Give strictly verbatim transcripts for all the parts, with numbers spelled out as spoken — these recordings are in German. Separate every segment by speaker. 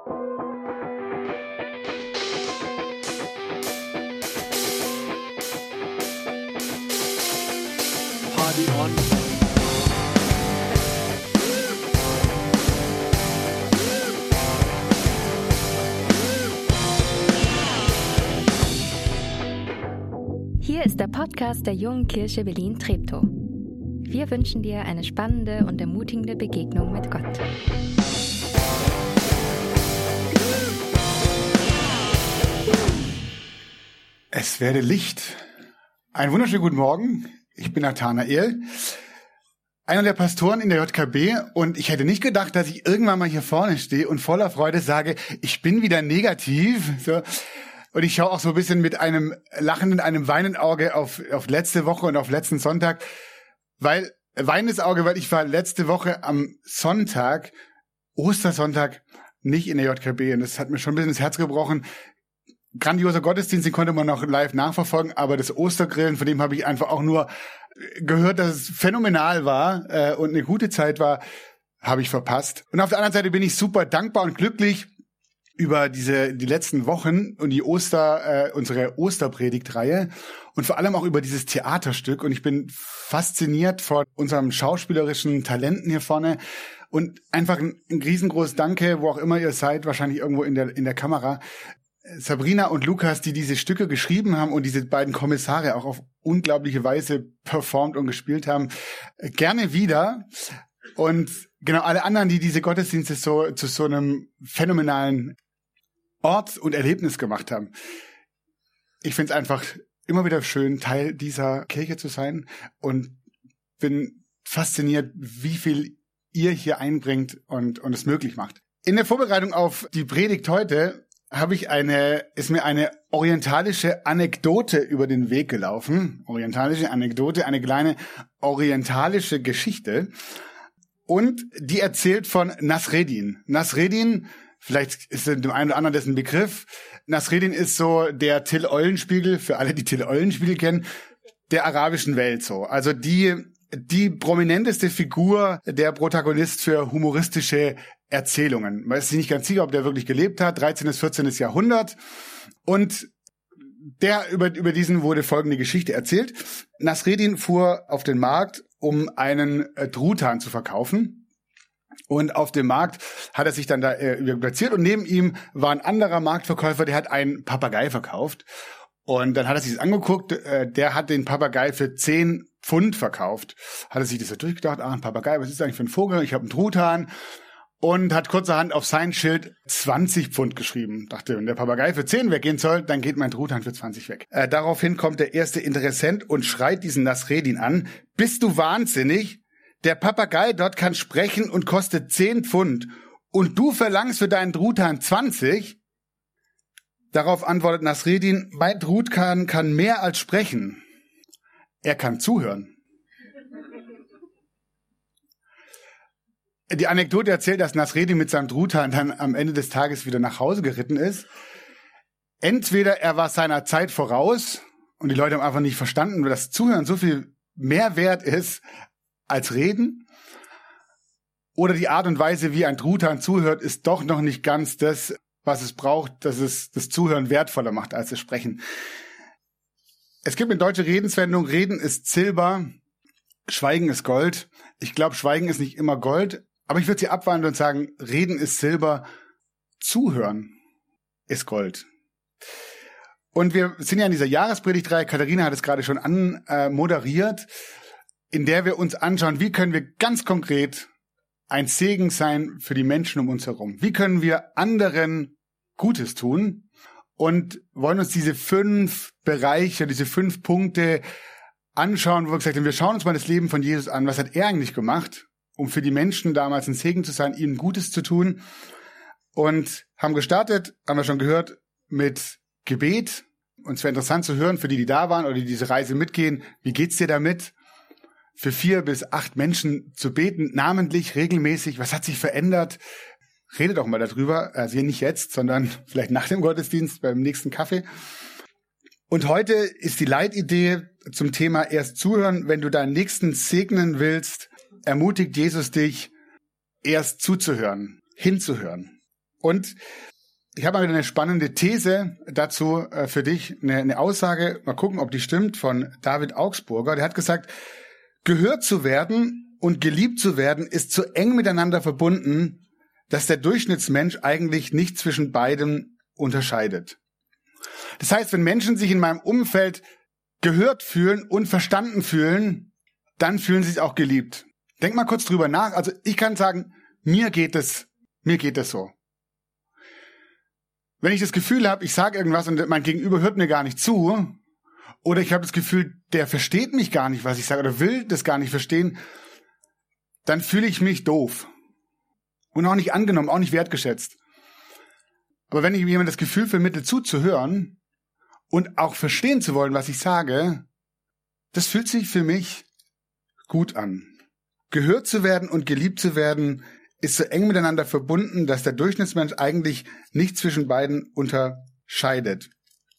Speaker 1: Party on.
Speaker 2: Hier ist der Podcast der Jungen Kirche Berlin-Treptow. Wir wünschen dir eine spannende und ermutigende Begegnung mit Gott.
Speaker 3: Es werde Licht. Einen wunderschönen guten Morgen. Ich bin Nathanael, einer der Pastoren in der J K B, und ich hätte nicht gedacht, dass ich irgendwann mal hier vorne stehe und voller Freude sage, ich bin wieder negativ. So. Und ich schaue auch so ein bisschen mit einem lachenden, einem weinenden Auge auf, auf letzte Woche und auf letzten Sonntag, weil, weinendes Auge, weil ich war letzte Woche am Sonntag, Ostersonntag, nicht in der J K B, und das hat mir schon ein bisschen das Herz gebrochen. Grandioser Gottesdienst, den konnte man noch live nachverfolgen, aber das Ostergrillen, von dem habe ich einfach auch nur gehört, dass es phänomenal war äh, und eine gute Zeit war, habe ich verpasst. Und auf der anderen Seite bin ich super dankbar und glücklich über diese die letzten Wochen und die Oster, äh, unsere Osterpredigtreihe und vor allem auch über dieses Theaterstück. Und ich bin fasziniert von unserem schauspielerischen Talenten hier vorne und einfach ein, ein riesengroßes Danke, wo auch immer ihr seid, wahrscheinlich irgendwo in der in der Kamera. Sabrina und Lukas, die diese Stücke geschrieben haben und diese beiden Kommissare auch auf unglaubliche Weise performt und gespielt haben, gerne wieder. Und genau alle anderen, die diese Gottesdienste so zu so einem phänomenalen Ort und Erlebnis gemacht haben. Ich finde es einfach immer wieder schön, Teil dieser Kirche zu sein, und bin fasziniert, wie viel ihr hier einbringt und und es möglich macht. In der Vorbereitung auf die Predigt heute habe ich eine, ist mir eine orientalische Anekdote über den Weg gelaufen. Orientalische Anekdote, eine kleine orientalische Geschichte. Und die erzählt von Nasreddin. Nasreddin, vielleicht ist dem einen oder anderen dessen Begriff. Nasreddin ist so der Till Eulenspiegel, für alle, die Till Eulenspiegel kennen, der arabischen Welt so. Also die, die prominenteste Figur, der Protagonist für humoristische Erzählungen. Man ist sich nicht ganz sicher, ob der wirklich gelebt hat. dreizehntes bis vierzehntes Jahrhundert. Und der, über, über diesen wurde folgende Geschichte erzählt. Nasreddin fuhr auf den Markt, um einen äh, Truthahn zu verkaufen. Und auf dem Markt hat er sich dann da äh, platziert. Und neben ihm war ein anderer Marktverkäufer, der hat einen Papagei verkauft. Und dann hat er sich das angeguckt. Äh, der hat den Papagei für zehn Pfund verkauft. Hat er sich das so durchgedacht. Ah, ein Papagei, was ist das eigentlich für ein Vogel? Ich habe einen Truthahn. Und hat kurzerhand auf sein Schild zwanzig Pfund geschrieben. Dachte, wenn der Papagei für zehn weggehen soll, dann geht mein Truthahn für zwanzig weg. Äh, daraufhin kommt der erste Interessent und schreit diesen Nasreddin an. Bist du wahnsinnig? Der Papagei dort kann sprechen und kostet zehn Pfund. Und du verlangst für deinen Truthahn zwanzig? Darauf antwortet Nasreddin, mein Truthahn kann mehr als sprechen. Er kann zuhören. Die Anekdote erzählt, dass Nasreddin mit seinem Truthahn dann am Ende des Tages wieder nach Hause geritten ist. Entweder er war seiner Zeit voraus und die Leute haben einfach nicht verstanden, dass Zuhören so viel mehr wert ist als Reden. Oder die Art und Weise, wie ein Truthahn zuhört, ist doch noch nicht ganz das, was es braucht, dass es das Zuhören wertvoller macht als das Sprechen. Es gibt eine deutsche Redenswendung, Reden ist Silber, Schweigen ist Gold. Ich glaube, Schweigen ist nicht immer Gold. Aber ich würde sie abwandeln und sagen, Reden ist Silber, Zuhören ist Gold. Und wir sind ja in dieser Jahrespredigtreihe, Katharina hat es gerade schon anmoderiert, in der wir uns anschauen, wie können wir ganz konkret ein Segen sein für die Menschen um uns herum. Wie können wir anderen Gutes tun? Und wollen uns diese fünf Bereiche, diese fünf Punkte anschauen, wo wir gesagt haben, wir schauen uns mal das Leben von Jesus an. Was hat er eigentlich gemacht, um für die Menschen damals ein Segen zu sein, ihnen Gutes zu tun? Und haben gestartet, haben wir schon gehört, mit Gebet. Und es wäre interessant zu hören, für die, die da waren oder die diese Reise mitgehen, wie geht's dir damit? Für vier bis acht Menschen zu beten, namentlich, regelmäßig. Was hat sich verändert? Redet doch mal darüber. Also nicht jetzt, sondern vielleicht nach dem Gottesdienst, beim nächsten Kaffee. Und heute ist die Leitidee zum Thema erst zuhören. Wenn du deinen Nächsten segnen willst, ermutigt Jesus dich, erst zuzuhören, hinzuhören. Und ich habe mal wieder eine spannende These dazu äh, für dich, eine, eine Aussage, mal gucken, ob die stimmt, von David Augsburger. Der hat gesagt, gehört zu werden und geliebt zu werden ist so eng miteinander verbunden, dass der Durchschnittsmensch eigentlich nicht zwischen beidem unterscheidet. Das heißt, wenn Menschen sich in meinem Umfeld gehört fühlen und verstanden fühlen, dann fühlen sie sich auch geliebt. Denk mal kurz drüber nach. Also ich kann sagen, mir geht es, mir geht es so. Wenn ich das Gefühl habe, ich sage irgendwas und mein Gegenüber hört mir gar nicht zu, oder ich habe das Gefühl, der versteht mich gar nicht, was ich sage, oder will das gar nicht verstehen, dann fühle ich mich doof. Und auch nicht angenommen, auch nicht wertgeschätzt. Aber wenn ich jemand das Gefühl vermittle, zuzuhören und auch verstehen zu wollen, was ich sage, das fühlt sich für mich gut an. Gehört zu werden und geliebt zu werden ist so eng miteinander verbunden, dass der Durchschnittsmensch eigentlich nicht zwischen beiden unterscheidet.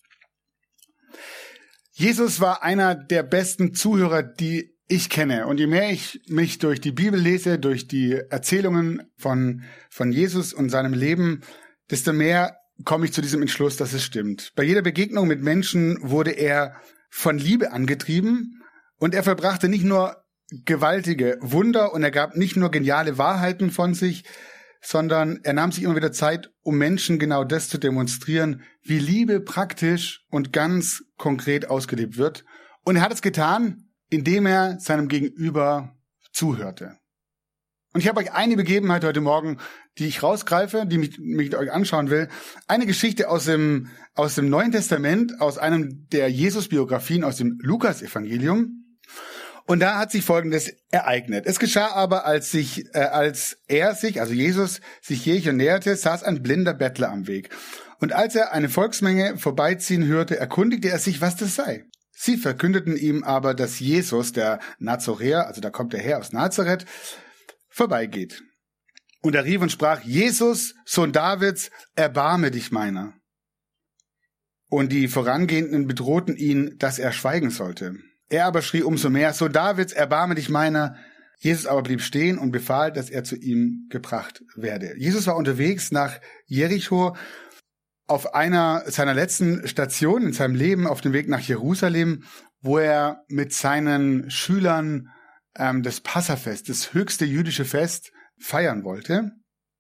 Speaker 3: Jesus war einer der besten Zuhörer, die ich kenne. Und je mehr ich mich durch die Bibel lese, durch die Erzählungen von, von Jesus und seinem Leben, desto mehr komme ich zu diesem Entschluss, dass es stimmt. Bei jeder Begegnung mit Menschen wurde er von Liebe angetrieben und er vollbrachte nicht nur gewaltige Wunder und er gab nicht nur geniale Wahrheiten von sich, sondern er nahm sich immer wieder Zeit, um Menschen genau das zu demonstrieren, wie Liebe praktisch und ganz konkret ausgelebt wird. Und er hat es getan, indem er seinem Gegenüber zuhörte. Und ich habe euch eine Begebenheit heute Morgen, die ich rausgreife, die mich, mich mit euch anschauen will. Eine Geschichte aus dem, aus dem Neuen Testament, aus einem der Jesus-Biografien, aus dem Lukas-Evangelium. Und da hat sich Folgendes ereignet. Es geschah aber, als sich, äh, als er sich, also Jesus, sich Jericho näherte, saß ein blinder Bettler am Weg. Und als er eine Volksmenge vorbeiziehen hörte, erkundigte er sich, was das sei. Sie verkündeten ihm aber, dass Jesus, der Nazoräer, also da kommt er her aus Nazareth, vorbeigeht. Und er rief und sprach, Jesus, Sohn Davids, erbarme dich meiner. Und die Vorangehenden bedrohten ihn, dass er schweigen sollte. Er aber schrie umso mehr, Sohn Davids, erbarme dich meiner. Jesus aber blieb stehen und befahl, dass er zu ihm gebracht werde. Jesus war unterwegs nach Jericho auf einer seiner letzten Stationen in seinem Leben, auf dem Weg nach Jerusalem, wo er mit seinen Schülern ähm, das Passafest, das höchste jüdische Fest, feiern wollte.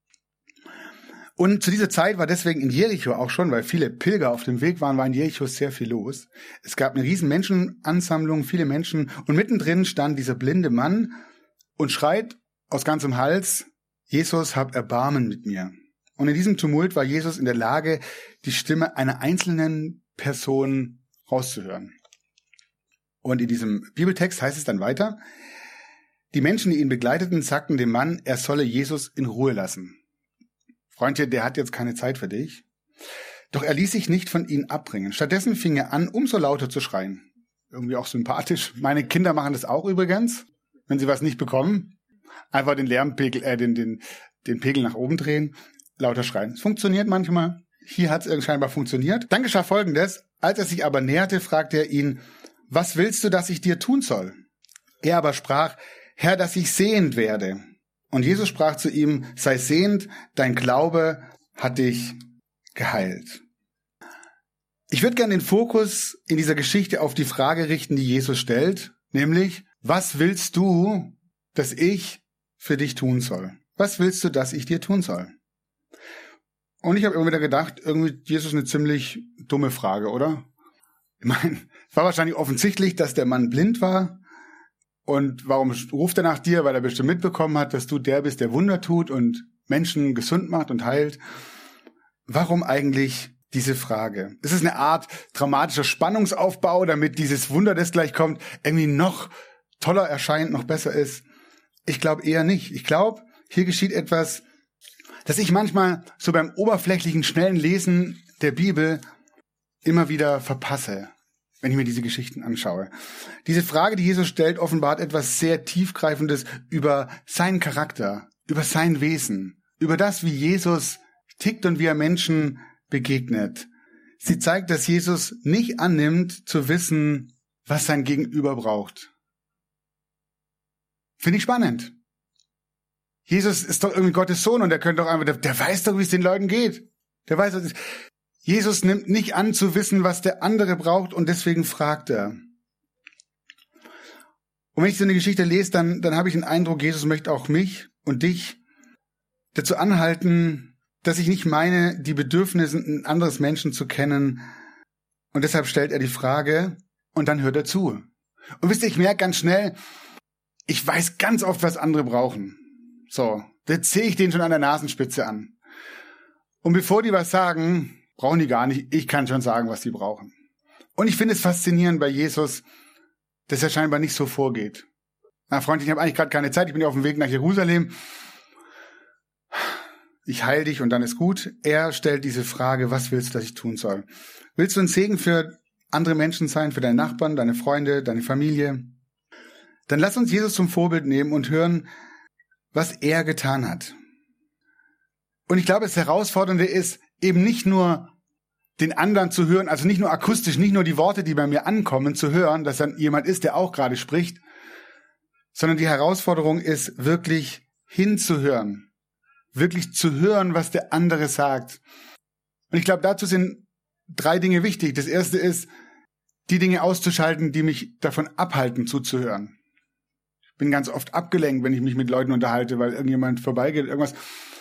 Speaker 3: Und zu dieser Zeit war deswegen in Jericho auch schon, weil viele Pilger auf dem Weg waren, war in Jericho sehr viel los. Es gab eine riesen Menschenansammlung, viele Menschen. Und mittendrin stand dieser blinde Mann und schreit aus ganzem Hals, Jesus, hab Erbarmen mit mir. Und in diesem Tumult war Jesus in der Lage, die Stimme einer einzelnen Person rauszuhören. Und in diesem Bibeltext heißt es dann weiter, die Menschen, die ihn begleiteten, sagten dem Mann, er solle Jesus in Ruhe lassen. Freundchen, der hat jetzt keine Zeit für dich. Doch er ließ sich nicht von ihnen abbringen. Stattdessen fing er an, umso lauter zu schreien. Irgendwie auch sympathisch. Meine Kinder machen das auch übrigens, wenn sie was nicht bekommen. Einfach den Lärmpegel, äh, den, den, den Pegel nach oben drehen, lauter schreien. Es funktioniert manchmal. Hier hat es scheinbar funktioniert. Dann geschah Folgendes. Als er sich aber näherte, fragte er ihn, was willst du, dass ich dir tun soll? Er aber sprach, Herr, dass ich sehend werde. Und Jesus sprach zu ihm, sei sehend, dein Glaube hat dich geheilt. Ich würde gerne den Fokus in dieser Geschichte auf die Frage richten, die Jesus stellt, nämlich, was willst du, dass ich für dich tun soll? Was willst du, dass ich dir tun soll? Und ich habe immer wieder gedacht, irgendwie Jesus eine ziemlich dumme Frage, oder? Ich meine, es war wahrscheinlich offensichtlich, dass der Mann blind war. Und warum ruft er nach dir? Weil er bestimmt mitbekommen hat, dass du der bist, der Wunder tut und Menschen gesund macht und heilt. Warum eigentlich diese Frage? Es ist eine Art dramatischer Spannungsaufbau, damit dieses Wunder, das gleich kommt, irgendwie noch toller erscheint, noch besser ist. Ich glaube eher nicht. Ich glaube, hier geschieht etwas, das ich manchmal so beim oberflächlichen, schnellen Lesen der Bibel immer wieder verpasse, wenn ich mir diese Geschichten anschaue. Diese Frage, die Jesus stellt, offenbart etwas sehr Tiefgreifendes über seinen Charakter, über sein Wesen, über das, wie Jesus tickt und wie er Menschen begegnet. Sie zeigt, dass Jesus nicht annimmt, zu wissen, was sein Gegenüber braucht. Finde ich spannend. Jesus ist doch irgendwie Gottes Sohn und der könnte doch einfach, der, der weiß doch, wie es den Leuten geht. Der weiß, was ist. Jesus nimmt nicht an zu wissen, was der andere braucht und deswegen fragt er. Und wenn ich so eine Geschichte lese, dann, dann habe ich den Eindruck, Jesus möchte auch mich und dich dazu anhalten, dass ich nicht meine, die Bedürfnisse ein anderes Menschen zu kennen. Und deshalb stellt er die Frage und dann hört er zu. Und wisst ihr, ich merke ganz schnell, ich weiß ganz oft, was andere brauchen. So, das sehe ich denen schon an der Nasenspitze an. Und bevor die was sagen, brauchen die gar nicht. Ich kann schon sagen, was die brauchen. Und ich finde es faszinierend bei Jesus, dass er scheinbar nicht so vorgeht. Na, Freund, ich habe eigentlich gerade keine Zeit, ich bin ja auf dem Weg nach Jerusalem. Ich heile dich und dann ist gut. Er stellt diese Frage, was willst du, dass ich tun soll? Willst du ein Segen für andere Menschen sein, für deine Nachbarn, deine Freunde, deine Familie? Dann lass uns Jesus zum Vorbild nehmen und hören, was er getan hat. Und ich glaube, das Herausfordernde ist, eben nicht nur den anderen zu hören, also nicht nur akustisch, nicht nur die Worte, die bei mir ankommen, zu hören, dass dann jemand ist, der auch gerade spricht, sondern die Herausforderung ist, wirklich hinzuhören, wirklich zu hören, was der andere sagt. Und ich glaube, dazu sind drei Dinge wichtig. Das erste ist, die Dinge auszuschalten, die mich davon abhalten, zuzuhören. Ich bin ganz oft abgelenkt, wenn ich mich mit Leuten unterhalte, weil irgendjemand vorbeigeht, irgendwas.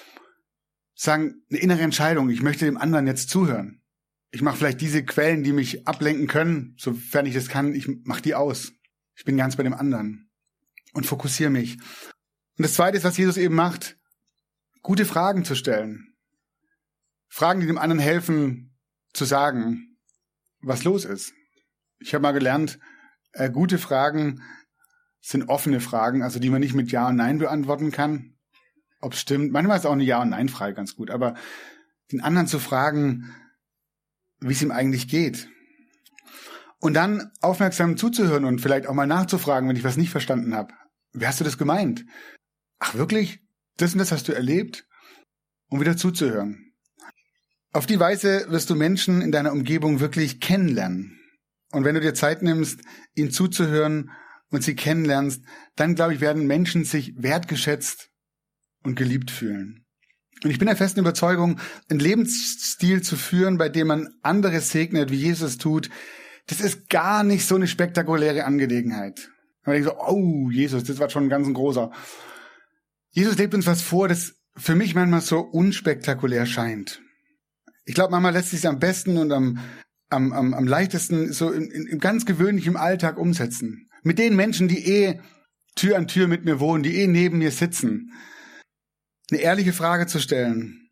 Speaker 3: Sagen, eine innere Entscheidung, ich möchte dem anderen jetzt zuhören. Ich mache vielleicht diese Quellen, die mich ablenken können, sofern ich das kann, ich mache die aus. Ich bin ganz bei dem anderen und fokussiere mich. Und das Zweite ist, was Jesus eben macht, gute Fragen zu stellen. Fragen, die dem anderen helfen, zu sagen, was los ist. Ich habe mal gelernt, äh, gute Fragen sind offene Fragen, also die man nicht mit Ja und Nein beantworten kann. Ob es stimmt. Manchmal ist auch eine Ja- und Nein-Frage ganz gut. Aber den anderen zu fragen, wie es ihm eigentlich geht. Und dann aufmerksam zuzuhören und vielleicht auch mal nachzufragen, wenn ich was nicht verstanden habe. Wie hast du das gemeint? Ach wirklich? Das und das hast du erlebt? Und wieder zuzuhören. Auf die Weise wirst du Menschen in deiner Umgebung wirklich kennenlernen. Und wenn du dir Zeit nimmst, ihnen zuzuhören und sie kennenlernst, dann, glaube ich, werden Menschen sich wertgeschätzt und geliebt fühlen. Und ich bin der festen Überzeugung, einen Lebensstil zu führen, bei dem man andere segnet, wie Jesus tut, das ist gar nicht so eine spektakuläre Angelegenheit. Man denkt so, oh, Jesus, das war schon ein ganz großer. Jesus lebt uns was vor, das für mich manchmal so unspektakulär scheint. Ich glaube, manchmal lässt sich es am besten und am, am, am, am leichtesten so in, in, im ganz gewöhnlichen Alltag umsetzen. Mit den Menschen, die eh Tür an Tür mit mir wohnen, die eh neben mir sitzen. Eine ehrliche Frage zu stellen,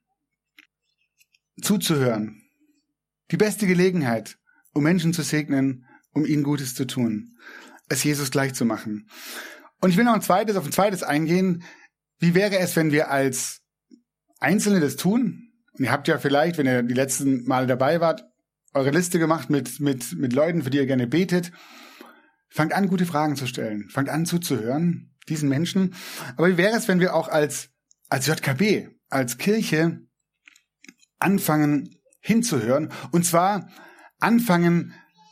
Speaker 3: zuzuhören. Die beste Gelegenheit, um Menschen zu segnen, um ihnen Gutes zu tun, es Jesus gleich zu machen. Und ich will noch ein zweites, auf ein zweites eingehen. Wie wäre es, wenn wir als Einzelne das tun? Und ihr habt ja vielleicht, wenn ihr die letzten Male dabei wart, eure Liste gemacht mit, mit, mit Leuten, für die ihr gerne betet. Fangt an, gute Fragen zu stellen. Fangt an, zuzuhören, diesen Menschen. Aber wie wäre es, wenn wir auch als als J K B, als Kirche anfangen hinzuhören, und zwar anfangen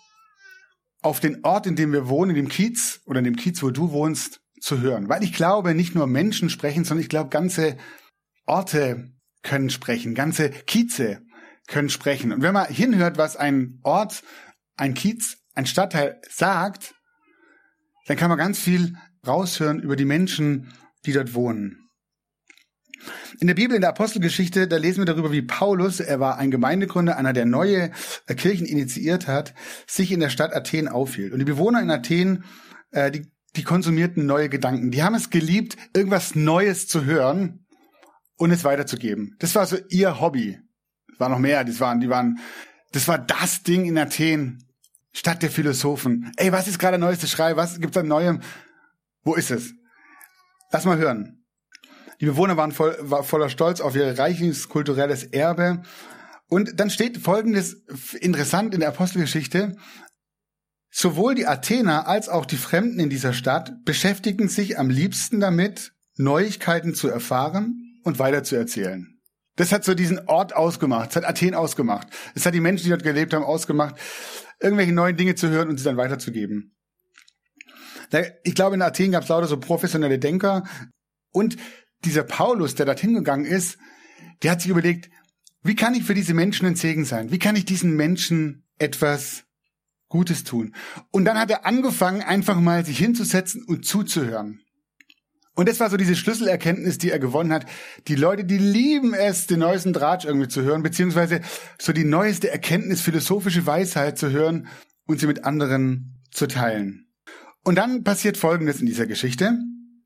Speaker 3: auf den Ort, in dem wir wohnen, in dem Kiez oder in dem Kiez, wo du wohnst, zu hören. Weil ich glaube, nicht nur Menschen sprechen, sondern ich glaube, ganze Orte können sprechen, ganze Kieze können sprechen. Und wenn man hinhört, was ein Ort, ein Kiez, ein Stadtteil sagt, dann kann man ganz viel raushören über die Menschen, die dort wohnen. In der Bibel, in der Apostelgeschichte, da lesen wir darüber, wie Paulus, er war ein Gemeindegründer, einer, der neue Kirchen initiiert hat, sich in der Stadt Athen aufhielt. Und die Bewohner in Athen, äh, die, die konsumierten neue Gedanken. Die haben es geliebt, irgendwas Neues zu hören und es weiterzugeben. Das war so ihr Hobby. Es war noch mehr, das waren, die waren, das war das Ding in Athen, Stadt der Philosophen. Ey, was ist gerade der neueste Schrei? Was gibt's an Neuem? Wo ist es? Lass mal hören. Die Bewohner waren voll, war voller Stolz auf ihr reiches kulturelles Erbe. Und dann steht Folgendes interessant in der Apostelgeschichte. Sowohl die Athener als auch die Fremden in dieser Stadt beschäftigten sich am liebsten damit, Neuigkeiten zu erfahren und weiterzuerzählen. Das hat so diesen Ort ausgemacht. Das hat Athen ausgemacht. Das hat die Menschen, die dort gelebt haben, ausgemacht, irgendwelche neuen Dinge zu hören und sie dann weiterzugeben. Ich glaube, in Athen gab es lauter so professionelle Denker. Und dieser Paulus, der dorthin gegangen ist, der hat sich überlegt, wie kann ich für diese Menschen ein Segen sein? Wie kann ich diesen Menschen etwas Gutes tun? Und dann hat er angefangen, einfach mal sich hinzusetzen und zuzuhören. Und das war so diese Schlüsselerkenntnis, die er gewonnen hat. Die Leute, die lieben es, den neuesten Dratsch irgendwie zu hören, beziehungsweise so die neueste Erkenntnis, philosophische Weisheit zu hören und sie mit anderen zu teilen. Und dann passiert Folgendes in dieser Geschichte.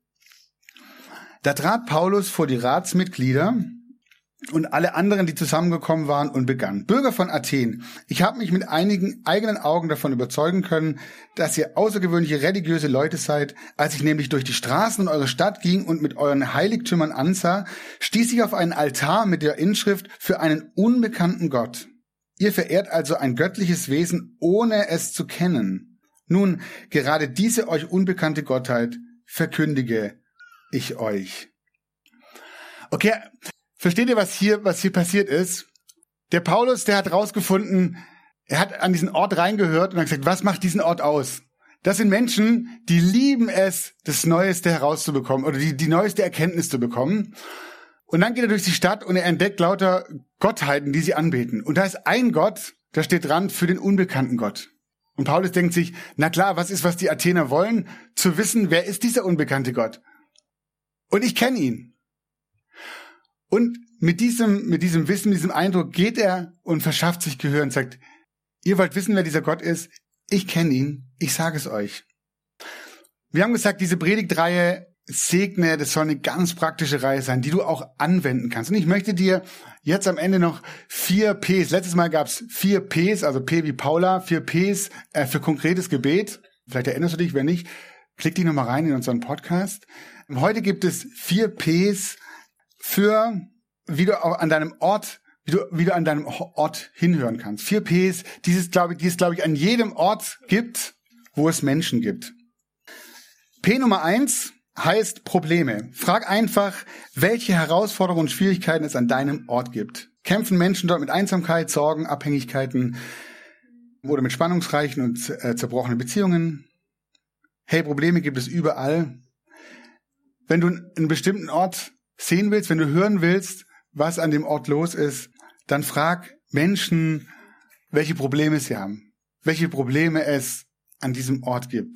Speaker 3: Da trat Paulus vor die Ratsmitglieder und alle anderen, die zusammengekommen waren, und begann: Bürger von Athen, ich habe mich mit einigen eigenen Augen davon überzeugen können, dass ihr außergewöhnliche religiöse Leute seid. Als ich nämlich durch die Straßen in eure Stadt ging und mit euren Heiligtümern ansah, stieß ich auf einen Altar mit der Inschrift: für einen unbekannten Gott. Ihr verehrt also ein göttliches Wesen, ohne es zu kennen. Nun, gerade diese euch unbekannte Gottheit verkündige ich euch. Okay, versteht ihr, was hier, was hier passiert ist? Der Paulus, der hat rausgefunden, er hat an diesen Ort reingehört und hat gesagt, was macht diesen Ort aus? Das sind Menschen, die lieben es, das Neueste herauszubekommen oder die, die neueste Erkenntnis zu bekommen. Und dann geht er durch die Stadt und er entdeckt lauter Gottheiten, die sie anbeten. Und da ist ein Gott, da steht dran, für den unbekannten Gott. Und Paulus denkt sich, na klar, was ist, was die Athener wollen? Zu wissen, wer ist dieser unbekannte Gott? Und ich kenne ihn. Und mit diesem, mit diesem Wissen, diesem Eindruck geht er und verschafft sich Gehör und sagt, ihr wollt wissen, wer dieser Gott ist? Ich kenne ihn, ich sage es euch. Wir haben gesagt, diese Predigtreihe segne, das soll eine ganz praktische Reihe sein, die du auch anwenden kannst. Und ich möchte dir jetzt am Ende noch vier Ps, letztes Mal gab es vier Ps, also P wie Paula, vier Ps äh, für konkretes Gebet. Vielleicht erinnerst du dich, wenn nicht, klick dich nochmal rein in unseren Podcast. Heute gibt es vier Ps für, wie du auch an deinem Ort, wie du, wie du an deinem Ort hinhören kannst. Vier Ps, die es, glaube ich, die es, glaube ich, an jedem Ort gibt, wo es Menschen gibt. P Nummer eins heißt Probleme. Frag einfach, welche Herausforderungen und Schwierigkeiten es an deinem Ort gibt. Kämpfen Menschen dort mit Einsamkeit, Sorgen, Abhängigkeiten oder mit spannungsreichen und äh, zerbrochenen Beziehungen? Hey, Probleme gibt es überall. Wenn du einen bestimmten Ort sehen willst, wenn du hören willst, was an dem Ort los ist, dann frag Menschen, welche Probleme sie haben, welche Probleme es an diesem Ort gibt.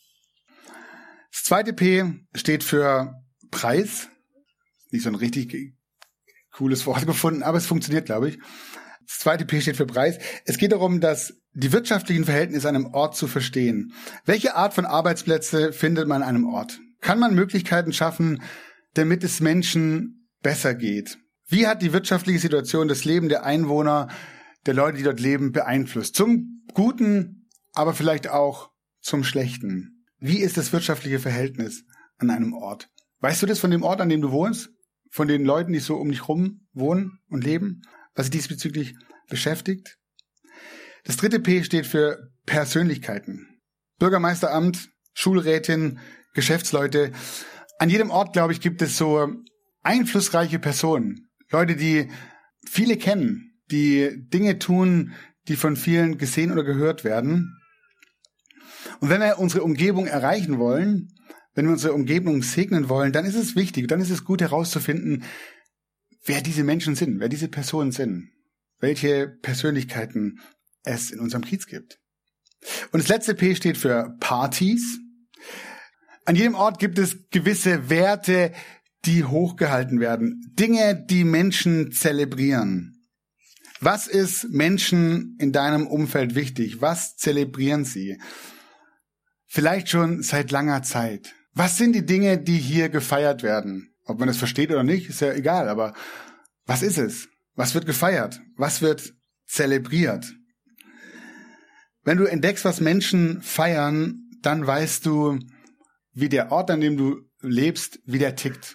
Speaker 3: Das zweite P steht für Preis. Nicht so ein richtig cooles Wort gefunden, aber es funktioniert, glaube ich. Das zweite P steht für Preis. Es geht darum, dass die wirtschaftlichen Verhältnisse an einem Ort zu verstehen. Welche Art von Arbeitsplätze findet man an einem Ort? Kann man Möglichkeiten schaffen, damit es Menschen besser geht? Wie hat die wirtschaftliche Situation das Leben der Einwohner, der Leute, die dort leben, beeinflusst? Zum Guten, aber vielleicht auch zum Schlechten. Wie ist das wirtschaftliche Verhältnis an einem Ort? Weißt du das von dem Ort, an dem du wohnst? Von den Leuten, die so um dich rum wohnen und leben? Was sie diesbezüglich beschäftigt? Das dritte P steht für Persönlichkeiten. Bürgermeisteramt, Schulrätin, Geschäftsleute. An jedem Ort, glaube ich, gibt es so einflussreiche Personen. Leute, die viele kennen, die Dinge tun, die von vielen gesehen oder gehört werden. Und wenn wir unsere Umgebung erreichen wollen, wenn wir unsere Umgebung segnen wollen, dann ist es wichtig, dann ist es gut herauszufinden, wer diese Menschen sind, wer diese Personen sind, welche Persönlichkeiten es in unserem Kiez gibt. Und das letzte P steht für Partys. An jedem Ort gibt es gewisse Werte, die hochgehalten werden. Dinge, die Menschen zelebrieren. Was ist Menschen in deinem Umfeld wichtig? Was zelebrieren sie? Vielleicht schon seit langer Zeit. Was sind die Dinge, die hier gefeiert werden? Ob man das versteht oder nicht, ist ja egal. Aber was ist es? Was wird gefeiert? Was wird zelebriert? Wenn du entdeckst, was Menschen feiern, dann weißt du, wie der Ort, an dem du lebst, wie der tickt.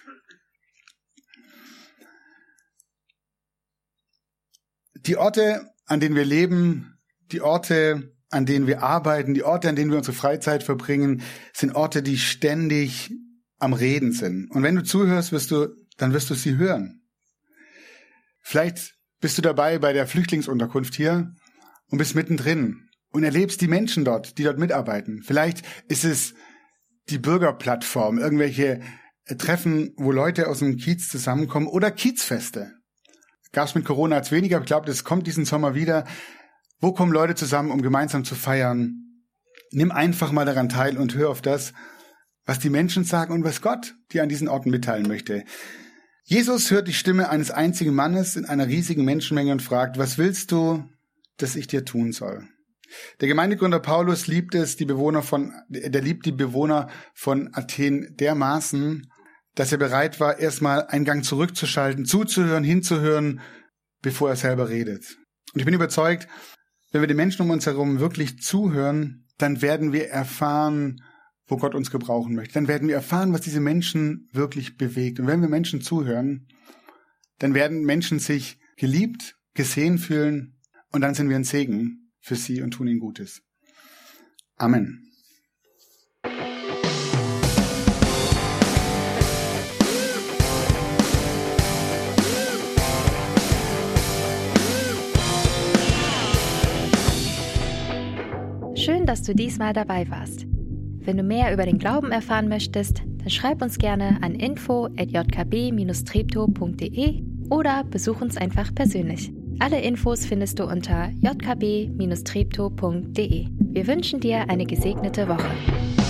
Speaker 3: Die Orte, an denen wir leben, die Orte, an denen wir arbeiten, die Orte, an denen wir unsere Freizeit verbringen, sind Orte, die ständig am Reden sind. Und wenn du zuhörst, wirst du, dann wirst du sie hören. Vielleicht bist du dabei bei der Flüchtlingsunterkunft hier und bist mittendrin und erlebst die Menschen dort, die dort mitarbeiten. Vielleicht ist es die Bürgerplattform, irgendwelche Treffen, wo Leute aus dem Kiez zusammenkommen oder Kiezfeste. Gab es mit Corona jetzt weniger, aber ich glaube, das kommt diesen Sommer wieder. Wo kommen Leute zusammen, um gemeinsam zu feiern? Nimm einfach mal daran teil und hör auf das, was die Menschen sagen und was Gott dir an diesen Orten mitteilen möchte. Jesus hört die Stimme eines einzigen Mannes in einer riesigen Menschenmenge und fragt, was willst du, dass ich dir tun soll? Der Gemeindegründer Paulus liebt es, die Bewohner von, der liebt die Bewohner von Athen dermaßen, dass er bereit war, erstmal einen Gang zurückzuschalten, zuzuhören, hinzuhören, bevor er selber redet. Und ich bin überzeugt, wenn wir den Menschen um uns herum wirklich zuhören, dann werden wir erfahren, wo Gott uns gebrauchen möchte. Dann werden wir erfahren, was diese Menschen wirklich bewegt. Und wenn wir Menschen zuhören, dann werden Menschen sich geliebt, gesehen fühlen und dann sind wir ein Segen für sie und tun ihnen Gutes. Amen.
Speaker 2: Schön, dass du diesmal dabei warst. Wenn du mehr über den Glauben erfahren möchtest, dann schreib uns gerne an info at j k b dash treptow punkt d e oder besuch uns einfach persönlich. Alle Infos findest du unter j k b dash treptow punkt d e. Wir wünschen dir eine gesegnete Woche.